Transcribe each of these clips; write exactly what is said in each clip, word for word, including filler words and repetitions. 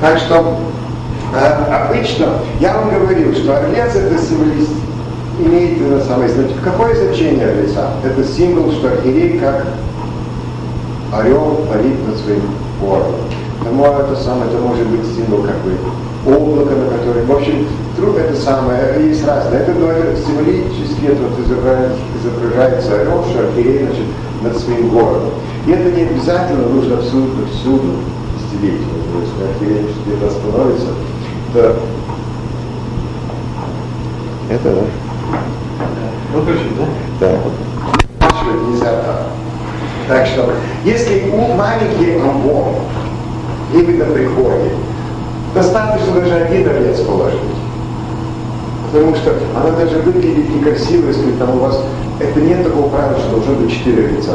Так что э, обычно я вам говорил, что орлец это символист, имеет на самое значение. Какое значение орлеца? Это символ, что архиерей как орел парит над своим городом. Тому это самое, это может быть символ как бы облака, на котором, в общем, труд это самое, есть разное. Это, ну, это символически, это вот изображается, изображается орел, что архиерей, значит, над своим городом. И это не обязательно нужно абсолютно всюду стелить. Если архиерей где-то остановится, то это, да? Выключить, да? Да. Нельзя так. Так что, если у маленький амбон, именно при входе, достаточно даже один орлец положить. Потому что она даже выглядит некрасиво, если там у вас... Это нет такого правила, что должно быть четыре лица.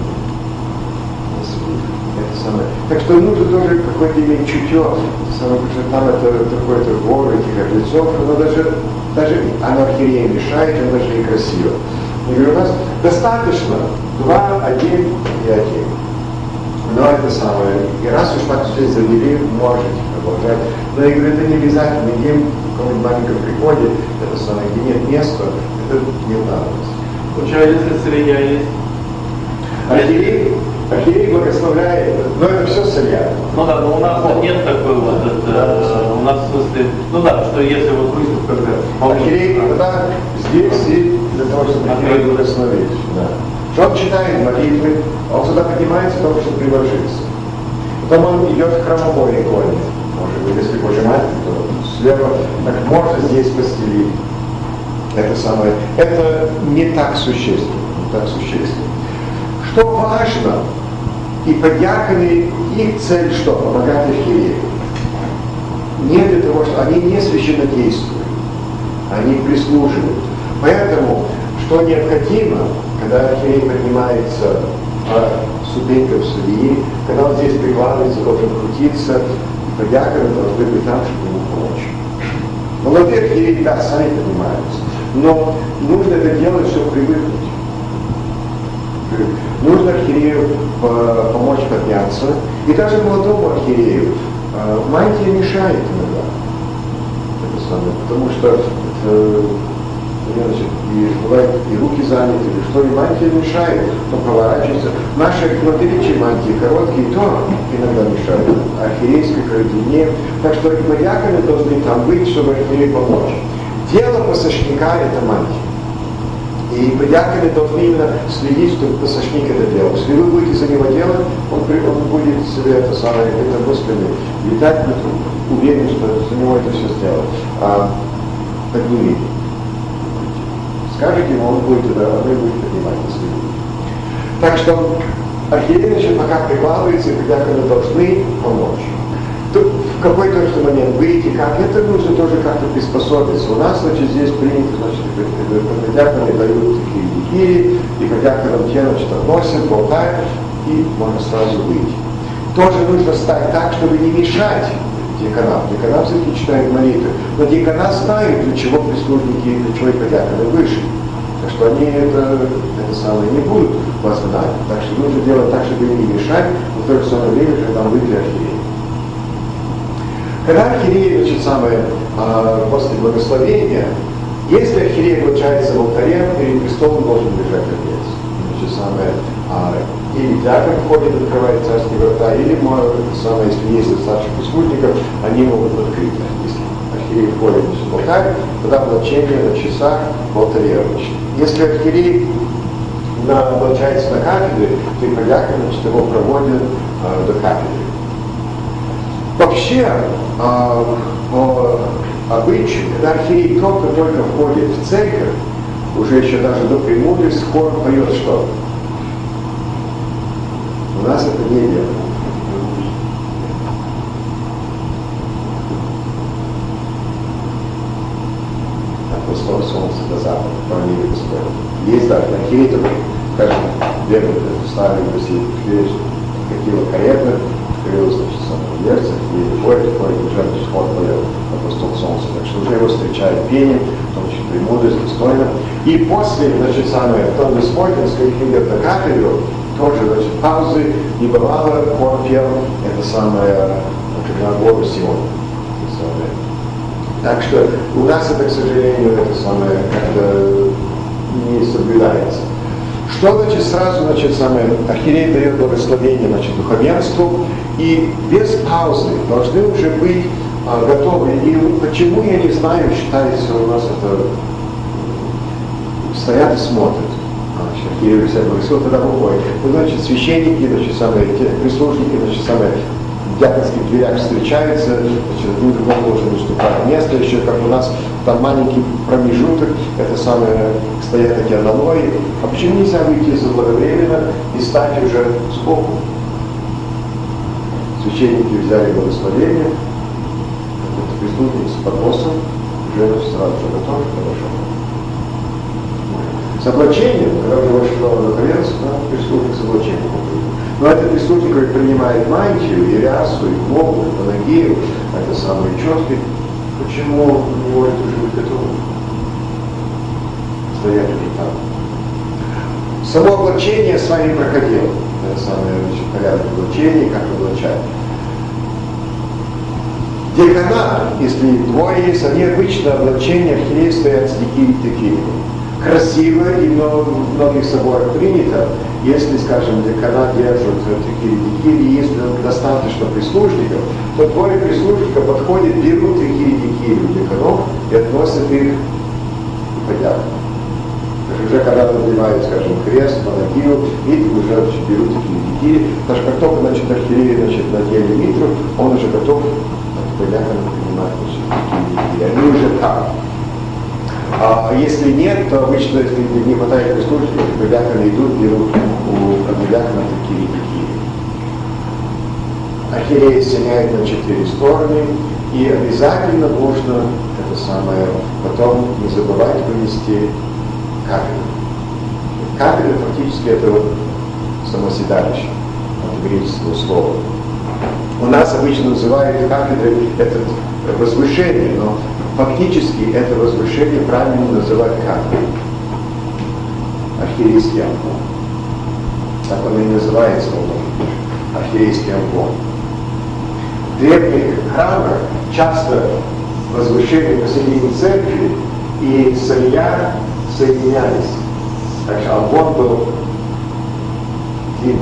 Это самое. Так что нужно тоже какое-то иметь чутье. Самое, потому что там это какой-то вор этих орлецов, но даже, даже оно архиереям мешает, оно даже некрасиво. Я говорю, у нас достаточно два, один и один. Но это самое, и раз уж так все завели, можете продолжать. Но я говорю, это не обязательно, где в каком-нибудь маленьком приходе, это самое, где нет места, это не надо. Получается, если сырья есть? Архиерей, архиерей благословляет, но это все сырья. Ну да, но у нас вот нет такой вот, это, да, у нас в смысле, ну да, что если вот выставка, как бы... Архиерей, да, здесь и для того, чтобы архиерей благословить, да. Что он читает молитвы, он сюда поднимается только чтобы приложиться. Потом он идет к храмовой иконе. Может быть, если пожимать, то слева, так можно здесь постелить. Это самое. Это не так существенно. Не так существенно. Что важно, и подьяконы, их цель что? Помогать архиерею. Не для того, что они не священнодействуют, они прислуживают. Поэтому, что необходимо, когда архиерей поднимается по ступенькам судьи, когда он здесь прикладывается, должен крутиться, и подьяконы должны быть там, чтобы ему помочь. Молодые архиереи, да, сами поднимаются, но нужно это делать, чтобы привыкнуть. Нужно архиерею помочь подняться, и даже молодому архиерею мантия мешает иногда. Это самое, потому что это, значит, и бывает и руки заняты, или что, и мантия мешает, то поворачивается. Наши владычие мантии короткие, то иногда мешают, архиерейской длиннее. Так что и подьяконы должны там быть, чтобы архиерею помочь. Дело посошника – это мантия. И подьяконы должны именно следить, чтобы посошник это делал. Если вы будете за него делать, он, он будет себе это самое, это мыслями летать, уверен, что за него это все сделать. А поднимите. Скажете ему, он будет туда, а вы будете поднимать на следу. Так что архиерей, значит, пока прикладывается, и подьяконы должны помочь. Тут в какой точно момент выйти, как, это нужно тоже как-то приспособиться. У нас, значит, здесь принято, значит, подьяконы дают такие дикири, и подьяконам те, значит, относят, болтают, и можно сразу выйти. Тоже нужно стать так, чтобы не мешать диаконам. Диаконам все-таки читают молитвы. Но диакона знают, для чего прислужники, для чего и подьяконы вышли. Так что они это, это самое не будут вас знать. Так что нужно делать так, чтобы им не мешать, но в то же самое время, когда там выйдет архиерей. Когда архиерей, значит, самое, а, после благословения, если архиерей облачается в алтаре, перед престолом должен держать орлец. Значит, самое, а, или диакон входит, открывает царские врата, или, самое, если есть старших прислужников, они могут открыть. Если архиерей входит в алтарь, тогда облачение на часах в алтаре обычно. Если архиерей на, облачается на кафедре, то и подьякон, значит, его проводят а, до кафедры. Вообще, а, по обычаю, когда архиерей только-только входит в церковь, уже еще даже до премудрости, хор поет что? У нас это не делают. От восхода солнца до запада, по мире Господа. Есть даже архиерей, только, скажем, верно, старые России, какие-то кареты, открылась, значит, самая дверца, и ходит, ходит, уже ход поет апостол солнца. Так что уже его встречает пение, в том числе премудрость, достойно. И после, значит, самое, потом Господь, он сказал, идет на кафедру, тоже, значит, паузы, не бывало, хор пел, это самое, на гору Сион. Так что у нас это, к сожалению, это самое как-то не соблюдается. Что значит сразу, значит, самое, архиерей дает благословение, значит, духовенству, и без паузы должны уже быть а, готовы. И почему, я не знаю, считается у нас это, стоят и смотрят. Архиерей висят благословен, тогда выходит. Ну, значит, священники, значит, самые, те, прислужники, значит, самые, в дьяконских дверях встречаются, значит, один другому должен уступать место, еще как у нас там маленький промежуток, это самое, стоят такие аналоги. А почему нельзя выйти заблаговременно и стать уже сбоку? Священники взяли благословение, прислужники с подносом, уже сразу же готов, хорошо. С облачением, когда уже вошло на конец, да, прислужник с облачением. Но этот прислужник, который принимает мантию, и рясу, и кнопку, и панагию, это самые четки, почему у него это уже будет готово? Стоять уже там. Само облачение с вами проходило. Это самое, значит, порядок облачения, как облачать. Декана, если двое есть, они обычно облачения архиереи стоят с дикими-дикими. Красиво и в многих соборах принято, если, скажем, декана держат текири-дикири, если достаточно прислужников, то двое прислужников подходят, берут текири-дикири у деканов и относят их в порядок. Уже когда надевают, скажем, крест, панагию, видите, уже значит, берут текири-дикири, потому что как только, значит, архиерей, значит, надели митру, он уже готов в порядок принимать, значит, текири-дикири. Они уже там. А если нет, то обычно, если не хватает прислужников, дьяконы идут, берут у дьякона текири-дикири. Архиерей осеняет на четыре стороны, и обязательно нужно, это самое, потом не забывать вынести кафедру. Кафедра фактически это вот самоседалище, от греческого слова. У нас обычно называют кафедрой это возвышение, но фактически это возвышение правильно называть кафедрой. Архиерейский амвон. Так он и называется, архиерейский амвон. В древних храмах часто возвышение посередине церкви и салья соединялись. Так что амвон был длинный.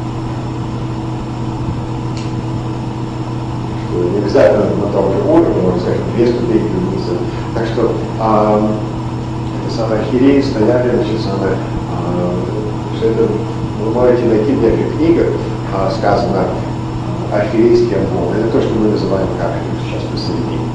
Не обязательно на том же уровне, можно сказать, две ступеньки вниз. Так что а, это самое архиереи стояли, значит, самое, а, что это вы можете найти в некоторых книгах, а, сказано архиерейский амвон. Это то, что мы называем кафедрой сейчас посередине.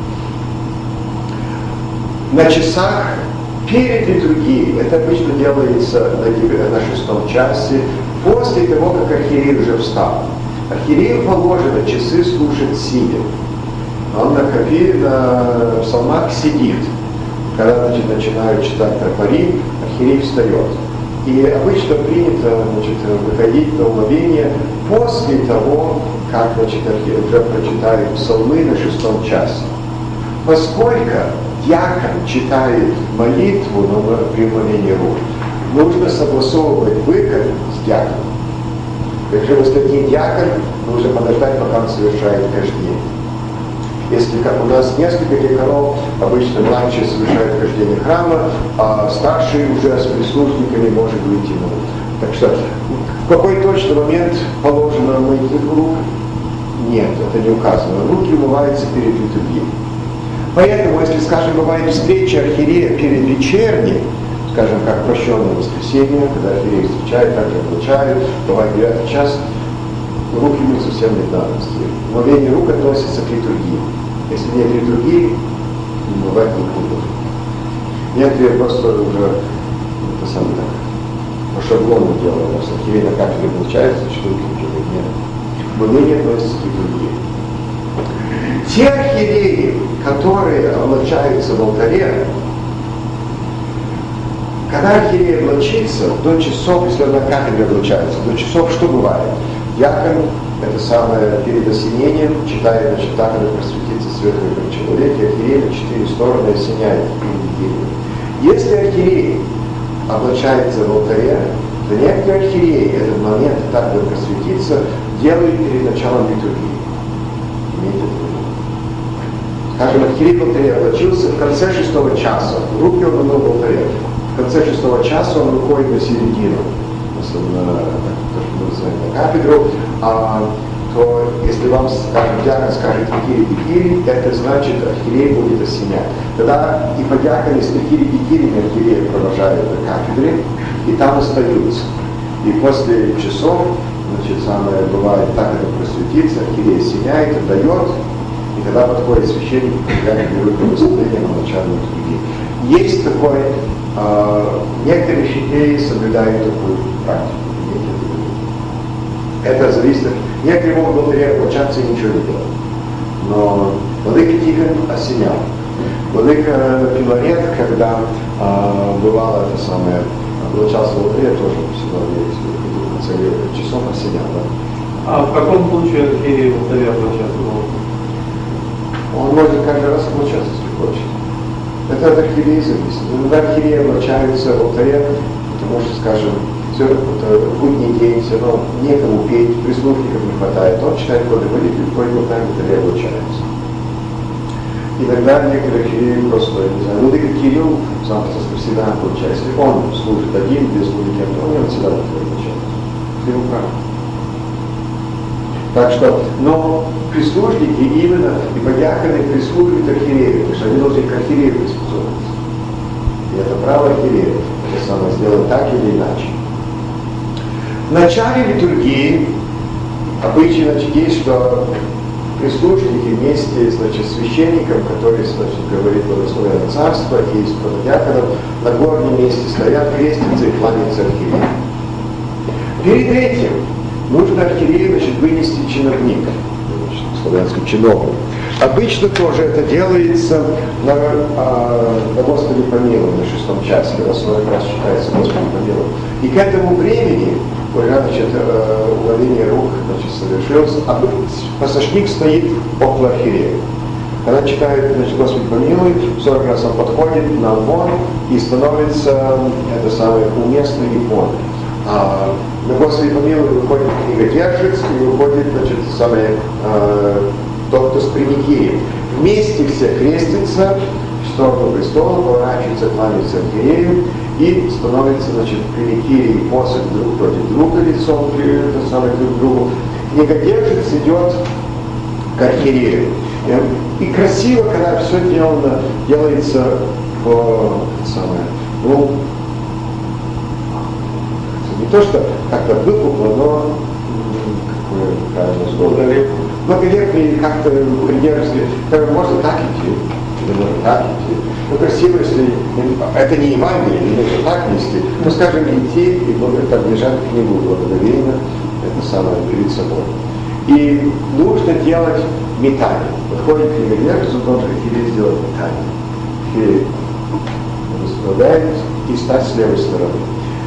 На часах перед литургией, это обычно делается на, на шестом часе, после того, как архиерей уже встал. Архиерею положено часы слушать сидя. Он на копии, на псалмах сидит. Когда, значит, начинают читать тропари, архиерей встает. И обычно принято, значит, выходить на умовение после того, как, значит, архиерей уже прочитает псалмы на шестом часе. Поскольку диакон читает молитву на преумовении рук, нужно согласовывать выход с диаконом. Если вы стоите диакон, нужно подождать, пока он совершает хождение. Если, как у нас несколько диаконов, обычно младший совершает хождение храма, а старший уже с прислужниками может выйти на улицу. Так что, в какой точный момент положено мыть рук? Нет, это не указано. Руки умываются перед литургией. Поэтому, если, скажем, бывает встреча архиерея перед вечерней, скажем, как прощенное воскресенье, когда архиерей встречает, также облачают, бывает девятый час, руки мыть совсем не надо. Умывение рук относится к литургии. Если нет литургии, умывать не будут. Некоторые просто уже, это самое так, по шаблону делают, потому что архиерей на кафедре облачается, что руки уже нет. Умывение относится к литургии. Те архиереи, которые облачаются в алтаре, когда архиерей облачится, до часов, если он на кафедре облачается, до часов что бывает? Диакон, это самое, перед осенением, читает, значит, так она просветится свет в этом человеке, архиерей на четыре стороны осеняет перед деревом. Если архиерей облачается в алтаре, то некоторые архиереи этот момент так бы просветиться делают перед началом литургии. Имейте в виду. Скажем, архиерей в алтаре облачился в конце шестого часа, руки он умыл в алтаре. В конце шестого часа он выходит на середину, на, на, то, что мы называем, на кафедру, а, то если вам, скажем, диакон скажет «Бекири, Бекири», это значит, архиерей будет осенять. Тогда и подьяконы с Бекири, Бекири архиерея провожают на кафедре, и там остаются. И после часов, значит, самое бывает, так это просветится, архиерей осеняет, отдает, и тогда подходит священник, когда берут благословение на начальную книги. Есть такой, э, некоторые архиереи соблюдают такую практику. Это зависит от... Некоторые могут в алтаре облачаться и ничего не делать. Но владыка Тихон осенял. Владыка Филарет, когда э, бывало это самое, облачался в алтаре, тоже всегда есть, в конце часов осенял. Да? А в каком случае архиерей в алтаре облачаться может? Он может каждый раз облачаться, если хочет. Это от архиерея зависит. Иногда архиереи облачаются в алтаре, потому что, скажем, все это будний день, все равно некому петь, прислужников не хватает. Он читает коды молитвы, входит в алтарь, в алтаре облачается. Иногда некоторые архиереи просто, не знаю, владыка Кирилл, сам всегда получается, если он служит один, без владыки Антония, он всегда в алтаре облачается. Ты его прав. Так что, но прислужники именно, и подьяконы прислуживают архиерею, потому что они должны к архиерею приспособиться. И это право архиерея, это самое сделать так или иначе. В начале литургии обычно, значит, есть, что прислужники вместе, значит, с священником, который, значит, говорит благословенное царство, и с подьяконом на горнем месте стоят, крестятся и кланяются архиерею. Перед этим нужно архиерею, значит, вынести чиновник, значит, славянский чиновник. Обычно тоже это делается на, а, на Господе помилуй, на шестом часе, когда сорок раз читается Господи помилуй. И к этому времени, когда, значит, ударение рук, значит, совершилось, а посошник стоит около архиерея. Когда читает, значит, Господи помилуй, сорок раз он подходит на вон и становится, это самое, уместный икон. А, на Господи помилуй выходит книгодержец и выходит, значит, самое, э, тот, кто с приникием. Вместе все крестятся в сторону престола, поворачиваются, кланяются архиерею и становятся, значит, приникири и посох друг против друга, лицом это самое, друг к другу. Книгодержец идет к архиерею. И красиво, когда все делано, делается по, самое, ну, не то, что как-то выпукло, но какое правильное слово, благолепно или как-то придерживается, можно так идти, или можно так идти. Ну, красиво, если это не Евангелие, не нужно так нести, то, скажем, идти и так держать книгу благоговейно, это самое перед собой. И нужно делать метание. Подходит книгодержец, он должен архиерей сделать метание. Архиерей расправляет и стать с левой стороны.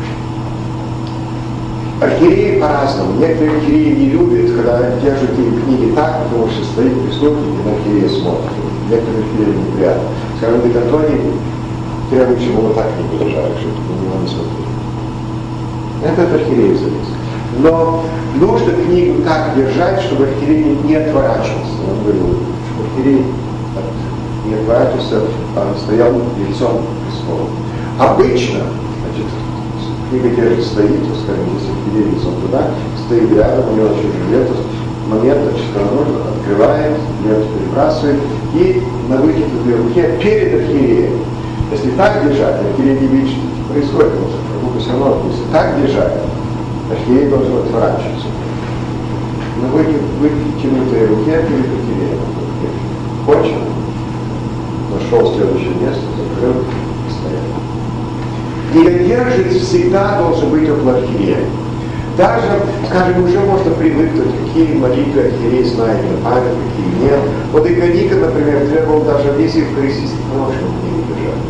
Архиереи по-разному. Некоторые архиереи не любят, когда держат им книги так, потому что стоит прислужник и на архиерея смотрит. Некоторые архиереи неприятно. Скажем, владыка Антоний требует, чтобы его так не держали, чтобы на него не смотрели. Это от архиерея зависит. Но нужно книгу так держать, чтобы архиерей не отворачивался. Он говорил, чтобы архиерей не отворачивался, а стоял лицом к престолу. Обычно, значит, книгодержец стоит, скажем, если архиерей лицом туда, стоит рядом, у него еще жилет, момент, значит, он открывает, ленту перебрасывает, и на вытянутой руке перед архиереем. Если так держать, архиерей не видит, что происходит, потому что руку все равно, если так держать, архиерей должен отворачиваться. На вытянутой руке перед архиереем. Кончено. Нашел следующее место, закрыл и стоял. Книгодержец всегда должен быть около архиерея. Даже, скажем, уже можно привыкнуть, какие молитвы архиерей знает на память, какие нет. Вот и Никон, например, требовал даже весь евхаристийский ночь книгу держать.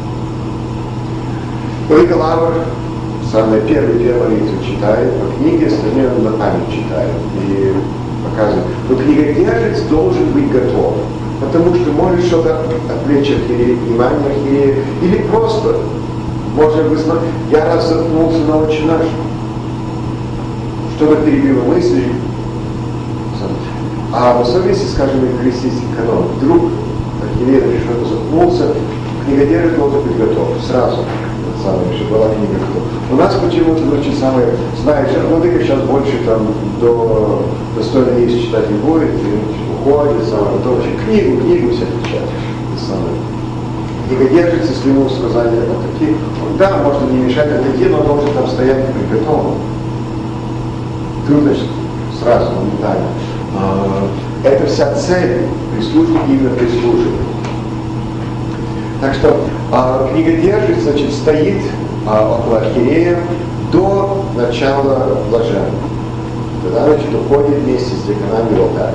Владыка Лавр самые первые две молитвы читает, по книге, остальные он на память читает и показывает. Но книгодержец должен быть готов, потому что может что-то отвлечь архиерея, внимание архиерея, или просто, может быть, я раз заткнулся на «Отче наш», что-то перебило мысли. А в особенности, скажем, христианский канон, вдруг архиерей что-то заткнулся, книгодержец должен быть готов сразу. Самое, что была книга готова. У нас почему-то, значит, самое, знаешь, владыка сейчас больше там до достойно есть читать не будет, и значит, уходит, самое, то вообще книгу, книгу все читать. Книгодержец, если ему сказали отойти, да, можно не мешать отойти, но он должен там стоять приготовлен. Трудность сразу, моментально. Это вся цель прислужника именно прислуживания. Так что а, книгодержец, значит, стоит а, около архиерея до начала блаженного. Тогда, значит, уходит вместе с деканами в алтарь.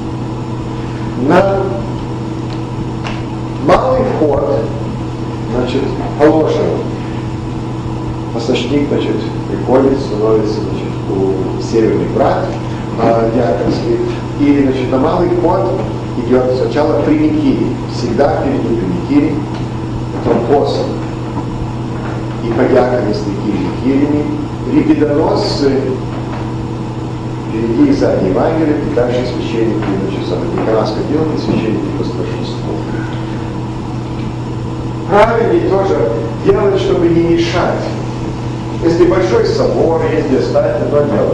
На малый вход, значит, положен посочник, значит, приходит, становится, значит, у северный брат а, диаконский, и, значит, на малый вход идет сначала примикирий, всегда впереди примикирий, потом посох, и подьяконы с ликириями, репидоносцы, впереди и сзади Евангелия, и дальше священники, значит, самодеканатское дело, и священники по старшинству. Правильнее тоже делать, чтобы не мешать. Если большой собор, если оставить одно дело.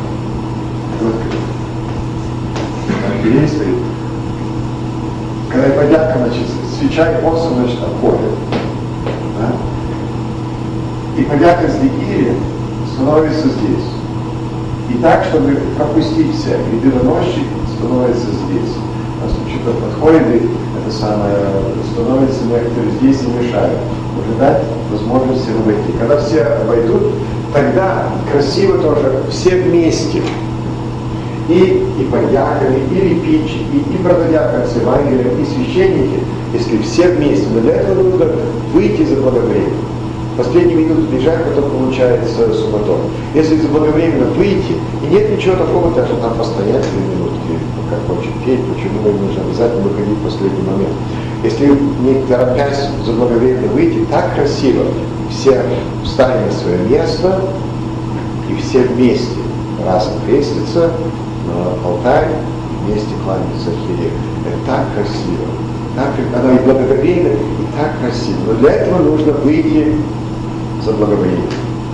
Архиерей стоит. Когда подьяка, значит, свеча и посох, значит, отходят. Да? И подьяка с ликирием становится здесь. И так, чтобы пропустить всех. И доносчик становится здесь. У нас что-то подходит, и это самое становится некоторые здесь и мешают. Уже дать возможность всем войти. Когда все войдут, тогда красиво тоже все вместе. И, и подьяконы, и репичи, и, и прододиаконцы Евангелия, и священники, если все вместе. Но для этого нужно выйти заблаговременно. Последние минуты бежать, потом получается суматоха. Если заблаговременно выйти, и нет ничего такого, даже там постоять две минутки, как хочет петь, почему им нужно обязательно выходить в последний момент. Если не торопясь заблаговременно выйти, так красиво, все встали на свое место, и все вместе раз крестятся на алтарь, вместе кланяются архиерею. Это так красиво. Так, оно и благоговейно, и так красиво. Но для этого нужно выйти за благоволение.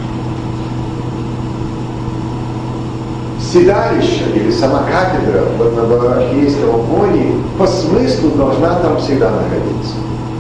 Седалище или сама кафедра вот на архиерейском амфоне по смыслу должна там всегда находиться.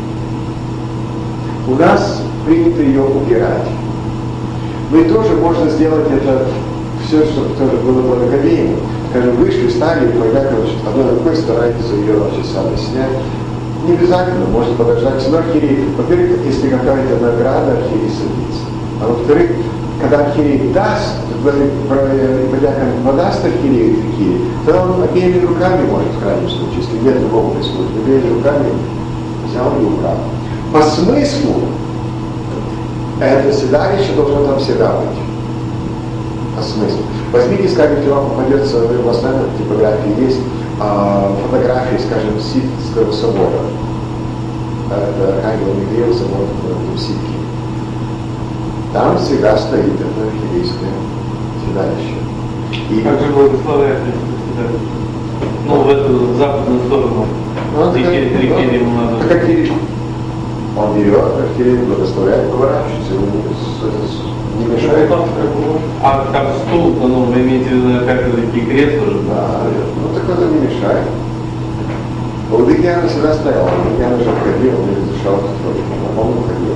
У нас принято ее убирать. Мы тоже можно сделать это все, чтобы тоже было благоговейно. Скажем, вышли, встали, и когда одной рукой старается ее сами снять. Не обязательно, можно подождать. Но архиерей, во-первых, если какая-то награда, архиерей садится. А во-вторых, когда архиерей даст, подьякон подаст архиерею такие, тогда он обеими руками может, в крайнем случае, если нет другого прислужника, обеими руками взял и убрал. По смыслу, это седалище должно там всегда быть. По смыслу. Возьмите, скажите, вам попадется, у вас, наверное, в типографии есть, а, фотографии, скажем, Ситского собора. Это Ангел Михаил, собор в Ситке. Там всегда стоит это архиерейское седалище. И как же благословляет, ну, в эту западную сторону. Ну, Рекерий ему надо. Как архиерей? Он берет, архиерей благословляет, поворачивается, ему не мешает. А там стул, ну, вы имеете в виду, как это такие кресла же? Да, ну так это не мешает. У Дегиана всегда стоял, у Дегиана же входил, он не разрешал строить, а он уходил.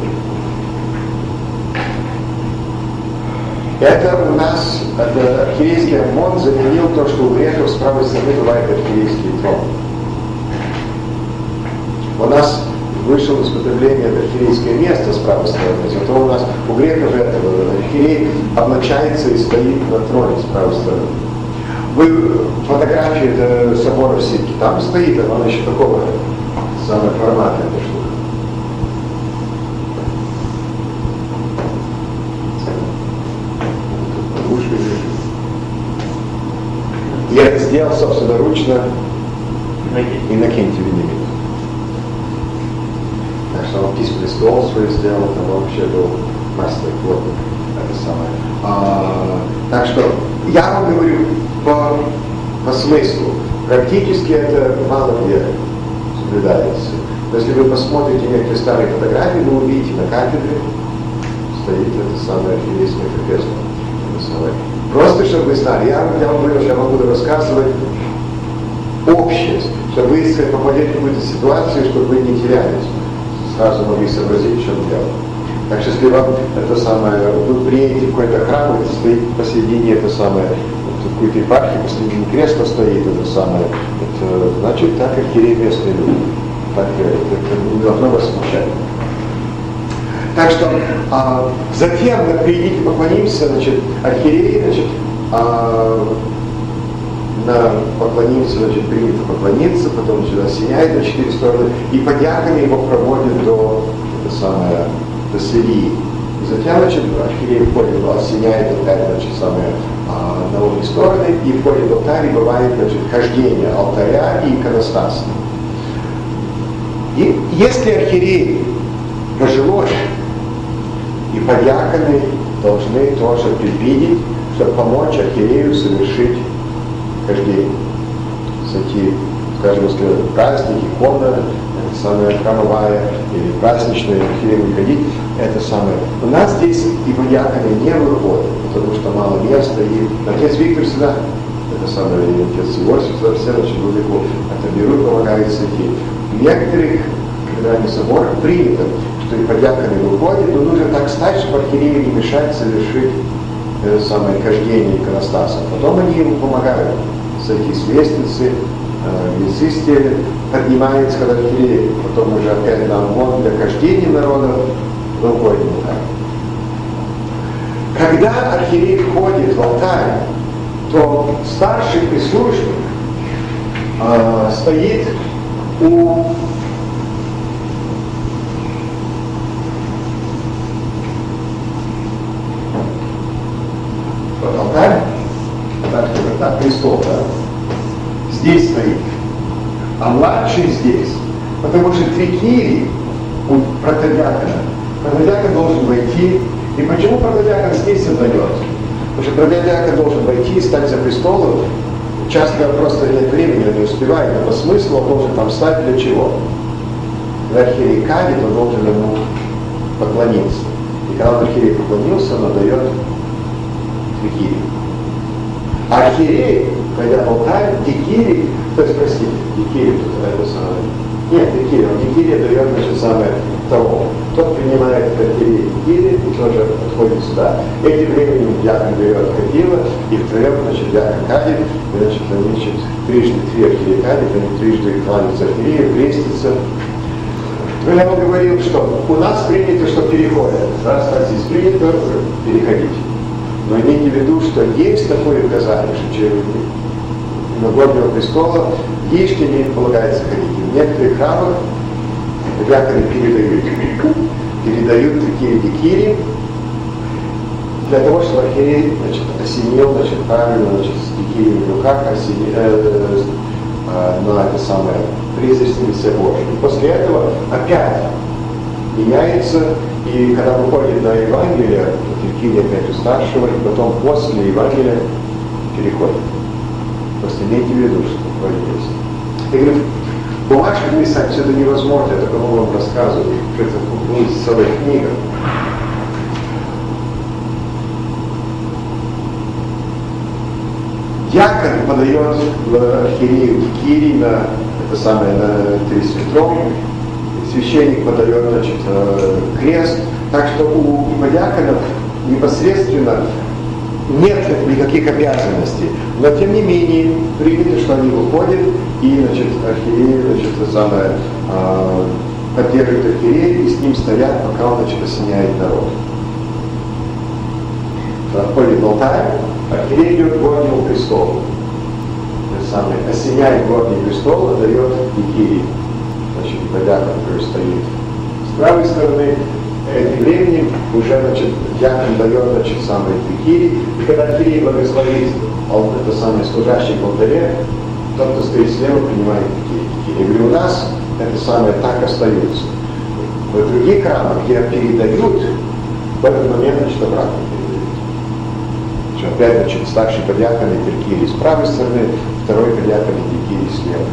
Это у нас, это архиерейский амфон заменил то, что у греков с правой стороны бывает архиерейский трон. У нас вышел из употребления это архиерейское место с правой стороны, зато у нас у греков этого архиерей облачается и стоит на троне с правой стороны. Вы фотографии это собора в Ситке, там стоит, она еще такого самого формата эта штука. Я это сделал собственноручно Иннокентий Вениамин. Так что он письменный стол свой сделал, там вообще был мастер плотник, это самое. А, так что я вам говорю по, по смыслу. Практически это мало где соблюдается. Но если вы посмотрите некоторые старые фотографии, вы увидите на кафедре стоит это самое архиерейское кресло. Просто чтобы вы знали, я, я вам говорю, что я вам буду рассказывать общее, чтобы вы, если попадете в какую-то ситуацию, чтобы вы не терялись, сразу могли сообразить, в чем дело. Так что если вам это самое, вы приедете в какой-то храм, и стоит посередине это самое, вот, какой-то епархии, посередине кресла стоит это самое, это значит так архиерей местные люди. Так это, это не должно вас смущать. Так что а, затем мы приедите поклонимся, значит, архиерей, значит, а, на поклонимся, значит, принято поклониться, потом значит, осеняет на четыре стороны, и подьяконы его проводят до, это самое, до святии. И затем, значит, архиерей входит, осеняет опять, значит, самое, а, на обе стороны, и входит в алтарь, и бывает, значит, хождение алтаря и иконостаса. И если архиерей пожилой, и подьяконы должны тоже предвидеть, чтобы помочь архиерею совершить хождение. Сойти, скажем, если праздник, икона, это самая храмовая, или праздничная, архиерею выходить, это самое. У нас здесь и подьяконы не выходят, потому что мало места, и отец Виктор всегда, это самое, и отец Иосиф, все, значит, глубоко это берут, помогают сойти. В некоторых кафедральных соборах принято, что и подьяконы выходят, но нужно так стать, чтобы архиерею не мешать совершить это самое хождение иконостаса. Потом они ему помогают сойти с лестницы, э, весы стелят, поднимается, когда архиерей, потом уже опять на ОМОН для хождения народа, выходит в алтарь. Когда архиерей входит в алтарь, то старший прислужник э, стоит у алтарь, так, так, престол, да? Здесь стоит, а младший здесь, потому что три кири у протодиакона. Протодиакон должен войти, и почему протодиакон здесь отдает? Потому что протодиакон должен войти и стать за престолом, часто просто нет времени, он не успевает, но по смыслу он должен там стать для чего? Когда архиерей кадит, он должен ему поклониться. И когда он архиерей поклонился, он отдает дикири. А архиерей, когда в алтарь, дикири, то есть, простите, дикири, это самое. Нет, дикири, он дикири дает, значит, самое того. Тот принимает архиерей дикири и тоже подходит сюда. Этим временем диакон берет кадила, и втроем, значит, диакон кадит, и, значит, они, значит, трижды три архиерей кадит, они трижды кланяются архиерею, крестятся. Ну, я вам говорил, что у нас принято, что переходят. Раз так здесь принято, переходить. Но имейте в виду, что есть такое указание, что через иногорного престола лишний не полагается ходить. В некоторых храмах диаконы передают, передают такие дикири для того, чтобы архиерей, значит, осенил, значит, правильно, значит, с дикирями в руках осенил, э, э, на это самое призрачность Божьей. И после этого опять меняется. И когда выходит на Евангелие, дикири опять у старшего, и потом после Евангелия переходит. Просто имейте в виду, что такое есть. Я говорю, бумажках писать все это невозможно, я только вам рассказываю, что это будет целая книга. Диакон подает в архиерею дикири на это самое, на тридцатом. Священник подает, значит, крест, так что у диаконов непосредственно нет никаких обязанностей, но тем не менее принято, что они выходят и, значит, архиерей, значит, самое, э, поддерживает архиерея и с ним стоят, пока он, значит, осеняет народ. Входит в алтарь, архиерей идет к горнему престолу, самое, осеняет горний престол, отдает дикири. Значит, диакон, который стоит с правой стороны, этим временем уже, значит, диакон дает, значит, самые дикири, и когда архиерей благословит это самое служащий в алтаре, тот, кто стоит слева, принимает дикири. Я говорю, у нас это самое так остается. В других храмах, где передают, в этот момент, значит, обратно передают. Опять, значит, старший подьякон Киркирий с правой стороны, второй подьякон Киркирий слева.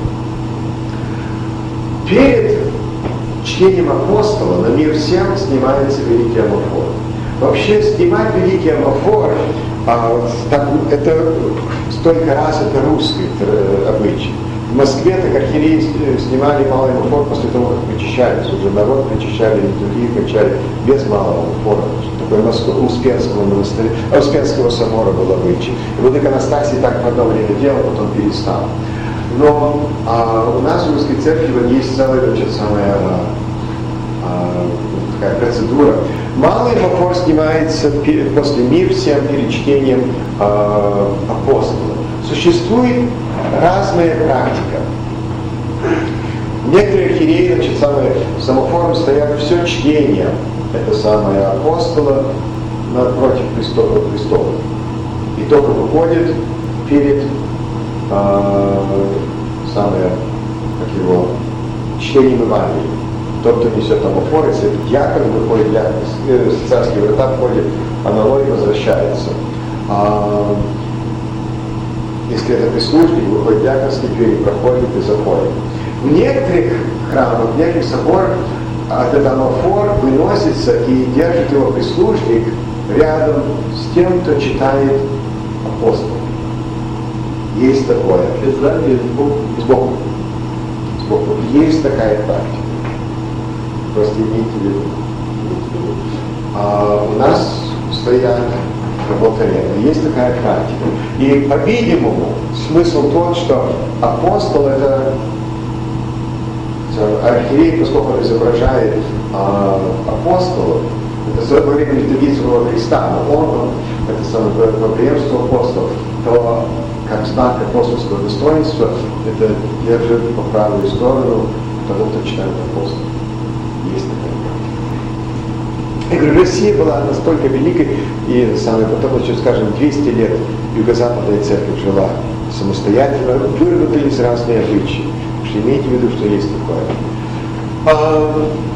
Перед чтением апостола на мир всем снимается великий амофор. Вообще снимать великий амофор, а, так, это столько раз это русский это, обычай. В Москве так архиереи снимали малый амофор после того, как причащались. Уже народ причащали, литургии качали без малого амофора. Такой Москва, Успенского монастыря, Успенского собора был обычай. И вот иконостасий так в одно время делал, потом перестал. Но а, у нас в русской церкви вот есть целая, значит, самая а, а, такая процедура. Малый амофор снимается перед, после мир всем перед чтением а, апостола. Существует разная практика. Некоторые архиереи, значит, самые, с амофором стоят все чтение, это самое апостола, напротив престола, престола. И только выходит перед э, самое, как его, чтением Евангелия. Тот, кто несет амофор, если диакон выходит, диакон, с царские врата входит, аналой возвращается. А, если это прислужник, выходит диаконский дверь, проходит и заходит. В некоторых храмах, в некоторых соборах этот амофор выносится и держит его прислужник рядом с тем, кто читает апостол. Есть такое. Сзади, сбоку. Сбоку. Сбоку. Есть такая практика. Просто имейте в виду. А у нас стоят в алтаре. Есть такая практика. И, по-видимому, смысл тот, что апостол это архиерей, поскольку он изображает а, апостола, это во время литургийского Христа, но он, он это самое преемство апостолов, то как знак апостольского достоинства, это держит по правую сторону того, кто читает апостола. Есть такая практика. Я говорю, Россия была настолько великой, и самое потом, еще, скажем, двести лет юго-западная церковь жила самостоятельно, выработались разные обычаи. Что имейте в виду, что есть такое. А,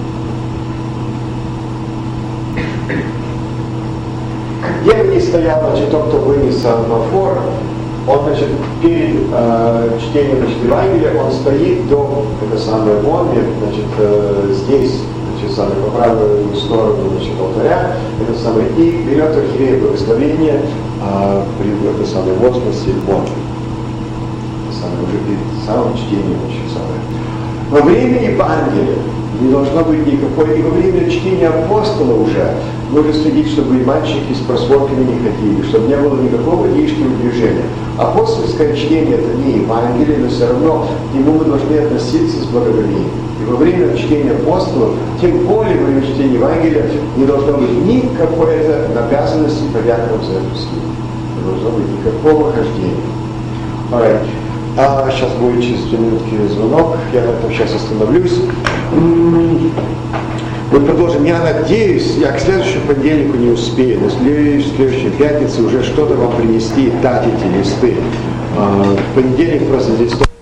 где бы ни стоял, значит, тот, кто вынес амофор, он, значит, перед э, чтением, значит, Евангелия, он стоит до, это самое, бомбе, значит, э, здесь, значит, самое, по правую сторону, значит, алтаря, это самое, и берет архиерея благословение э, при, это самое, возгласе бомбе. Уже перед самым чтением, значит, самое. Во время Евангелия не должно быть никакой, и во время чтения апостола уже нужно следить, чтобы и мальчики с просворками не ходили, чтобы не было никакого лишнего движения. Апостольское чтение это не Евангелие, но все равно к нему мы должны относиться с благоговением. И во время чтения апостолов, тем более во время чтения Евангелия, не должно быть никакой обязанности подьяконов за эту службу. Не должно быть никакого хождения. Alright. А сейчас будет через две минутки звонок, я на этом сейчас остановлюсь. Мы продолжим. Я надеюсь, я к следующему понедельнику не успею, но в следующей пятнице уже что-то вам принести, дать эти листы. В понедельник просто здесь